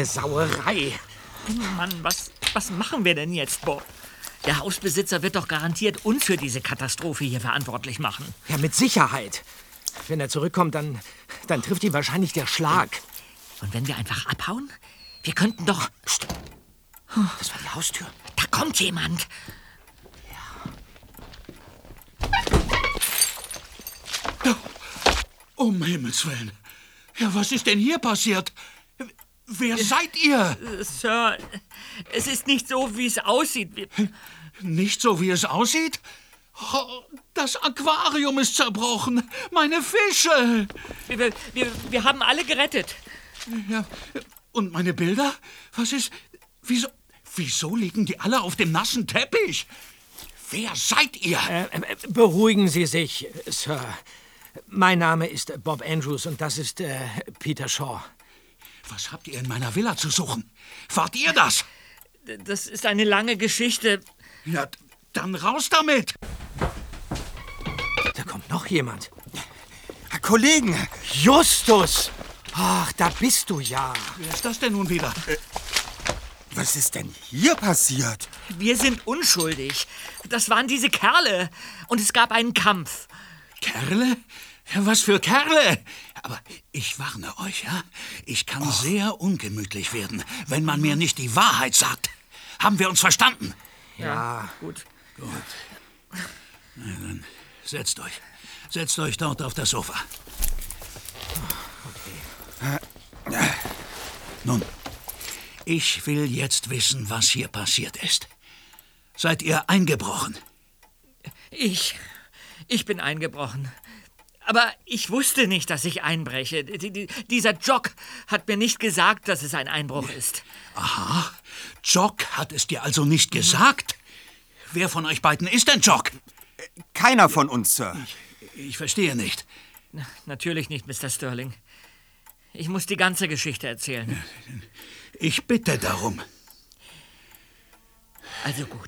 eine Sauerei. Mann, was machen wir denn jetzt, Bob? Der Hausbesitzer wird doch garantiert uns für diese Katastrophe hier verantwortlich machen. Ja, mit Sicherheit. Wenn er zurückkommt, dann trifft ihn wahrscheinlich der Schlag. Und wenn wir einfach abhauen? Wir könnten doch... Psst. Das war die Haustür. Da kommt jemand. Um Himmels Willen. Ja, was ist denn hier passiert? Wer seid ihr? Sir, es ist nicht so, wie es aussieht. Nicht so, wie es aussieht? Oh, das Aquarium ist zerbrochen. Meine Fische. Wir haben alle gerettet. Ja, und meine Bilder? Was ist... Wieso liegen die alle auf dem nassen Teppich? Wer seid ihr? Beruhigen Sie sich, Sir. Mein Name ist Bob Andrews und das ist Peter Shaw. Was habt ihr in meiner Villa zu suchen? Wart ihr das? Das ist eine lange Geschichte. Ja, dann raus damit! Da kommt noch jemand. Kollegen! Justus! Ach, da bist du ja. Wer ist das denn nun wieder? Was ist denn hier passiert? Wir sind unschuldig. Das waren diese Kerle. Und es gab einen Kampf. Kerle? Was für Kerle? Aber ich warne euch, ja? Ich kann sehr ungemütlich werden, wenn man mir nicht die Wahrheit sagt. Haben wir uns verstanden? Ja. Gut. Gut. Na dann, setzt euch. Setzt euch dort auf das Sofa. Okay. Nun, ich will jetzt wissen, was hier passiert ist. Seid ihr eingebrochen? Ich bin eingebrochen. Aber ich wusste nicht, dass ich einbreche. Dieser Jock hat mir nicht gesagt, dass es ein Einbruch ist. Aha, Jock hat es dir also nicht gesagt? Wer von euch beiden ist denn Jock? Keiner von uns, Sir. Ich verstehe nicht. Natürlich nicht, Mr. Sterling. Ich muss die ganze Geschichte erzählen. Ich bitte darum. Also gut.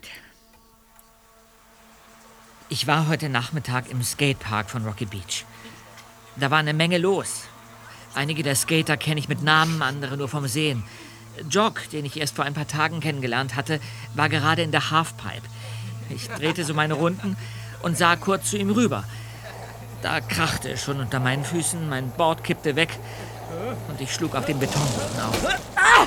Ich war heute Nachmittag im Skatepark von Rocky Beach. Da war eine Menge los. Einige der Skater kenne ich mit Namen, andere nur vom Sehen. Jock, den ich erst vor ein paar Tagen kennengelernt hatte, war gerade in der Halfpipe. Ich drehte so meine Runden und sah kurz zu ihm rüber. Da krachte es schon unter meinen Füßen, mein Board kippte weg und ich schlug auf den Betonboden auf.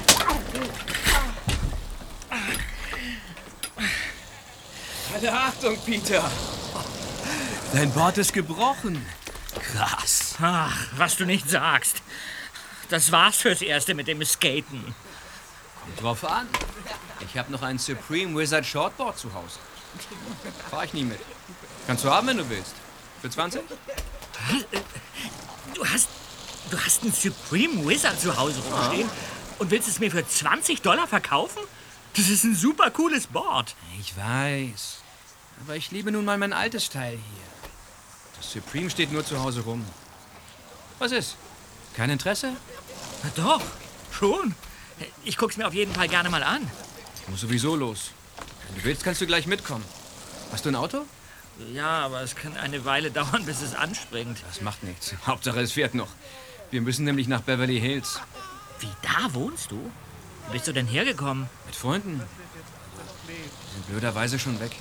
Alle Achtung, Peter! Dein Board ist gebrochen. Krass. Ach, was du nicht sagst. Das war's fürs Erste mit dem Skaten. Kommt drauf an. Ich habe noch ein Supreme Wizard Shortboard zu Hause. Fahr ich nie mit. Kannst du haben, wenn du willst. Für 20? Du hast einen Supreme Wizard zu Hause rumstehen und willst es mir für $20 verkaufen? Das ist ein super cooles Board. Ich weiß. Aber ich liebe nun mal mein altes Teil hier. Das Supreme steht nur zu Hause rum. Was ist? Kein Interesse? Na doch, schon. Ich guck's mir auf jeden Fall gerne mal an. Ich muss sowieso los. Wenn du willst, kannst du gleich mitkommen. Hast du ein Auto? Ja, aber es kann eine Weile dauern, bis es anspringt. Das macht nichts. Hauptsache, es fährt noch. Wir müssen nämlich nach Beverly Hills. Wie, da wohnst du? Wie bist du denn hergekommen? Mit Freunden. Die sind blöderweise schon weg.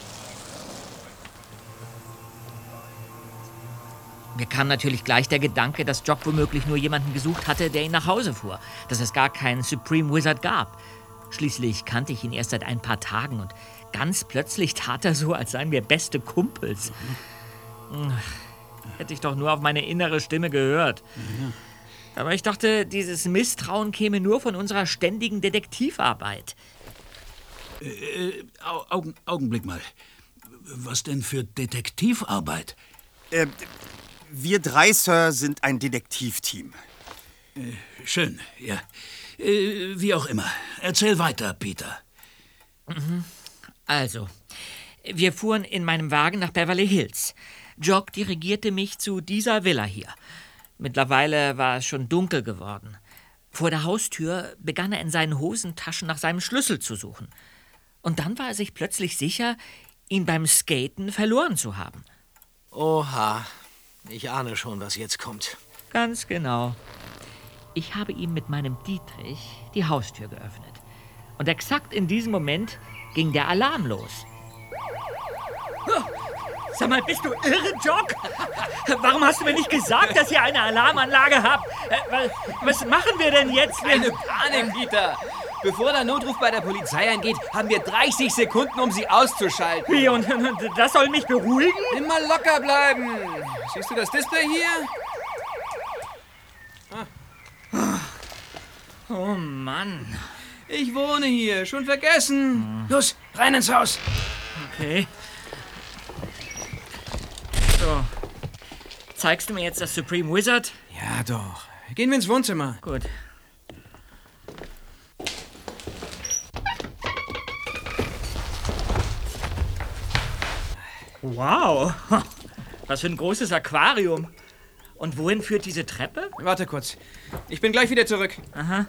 Mir kam natürlich gleich der Gedanke, dass Jock womöglich nur jemanden gesucht hatte, der ihn nach Hause fuhr. Dass es gar keinen Supreme Wizard gab. Schließlich kannte ich ihn erst seit ein paar Tagen und ganz plötzlich tat er so, als seien wir beste Kumpels. Hätte ich doch nur auf meine innere Stimme gehört. Aber ich dachte, dieses Misstrauen käme nur von unserer ständigen Detektivarbeit. Augenblick mal. Was denn für Detektivarbeit? Wir drei, Sir, sind ein Detektivteam. Schön, ja. Wie auch immer. Erzähl weiter, Peter. Also, wir fuhren in meinem Wagen nach Beverly Hills. Jock dirigierte mich zu dieser Villa hier. Mittlerweile war es schon dunkel geworden. Vor der Haustür begann er in seinen Hosentaschen nach seinem Schlüssel zu suchen. Und dann war er sich plötzlich sicher, ihn beim Skaten verloren zu haben. Oha, ich ahne schon, was jetzt kommt. Ganz genau. Ich habe ihm mit meinem Dietrich die Haustür geöffnet. Und exakt in diesem Moment ging der Alarm los. Sag mal, bist du irre, Jock? Warum hast du mir nicht gesagt, dass ihr eine Alarmanlage habt? Was machen wir denn jetzt? Keine Panik, Peter. Bevor der Notruf bei der Polizei eingeht, haben wir 30 Sekunden, um sie auszuschalten. Wie, und das soll mich beruhigen? Immer locker bleiben. Siehst du das Display hier? Oh Mann. Ich wohne hier. Schon vergessen. Los, rein ins Haus. Okay. So. Zeigst du mir jetzt das Supreme Wizard? Ja, doch. Gehen wir ins Wohnzimmer. Gut. Wow. Was für ein großes Aquarium. Und wohin führt diese Treppe? Warte kurz. Ich bin gleich wieder zurück. Aha.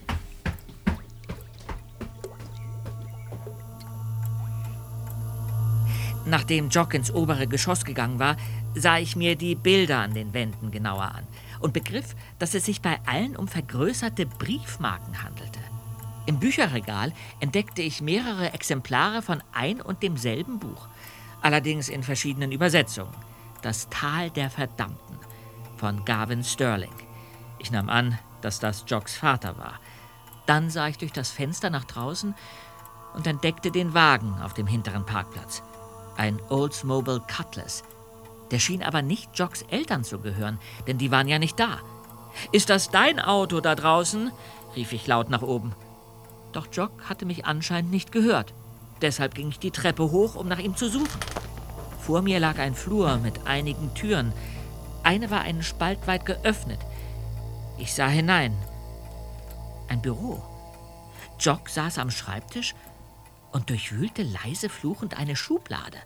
Nachdem Jock ins obere Geschoss gegangen war, sah ich mir die Bilder an den Wänden genauer an und begriff, dass es sich bei allen um vergrößerte Briefmarken handelte. Im Bücherregal entdeckte ich mehrere Exemplare von ein und demselben Buch, allerdings in verschiedenen Übersetzungen. Das Tal der Verdammten von Gavin Sterling. Ich nahm an, dass das Jocks Vater war. Dann sah ich durch das Fenster nach draußen und entdeckte den Wagen auf dem hinteren Parkplatz. Ein Oldsmobile Cutlass. Der schien aber nicht Jocks Eltern zu gehören, denn die waren ja nicht da. »Ist das dein Auto da draußen?« rief ich laut nach oben. Doch Jock hatte mich anscheinend nicht gehört. Deshalb ging ich die Treppe hoch, um nach ihm zu suchen. Vor mir lag ein Flur mit einigen Türen. Eine war einen Spalt weit geöffnet. Ich sah hinein. Ein Büro. Jock saß am Schreibtisch und durchwühlte leise fluchend eine Schublade.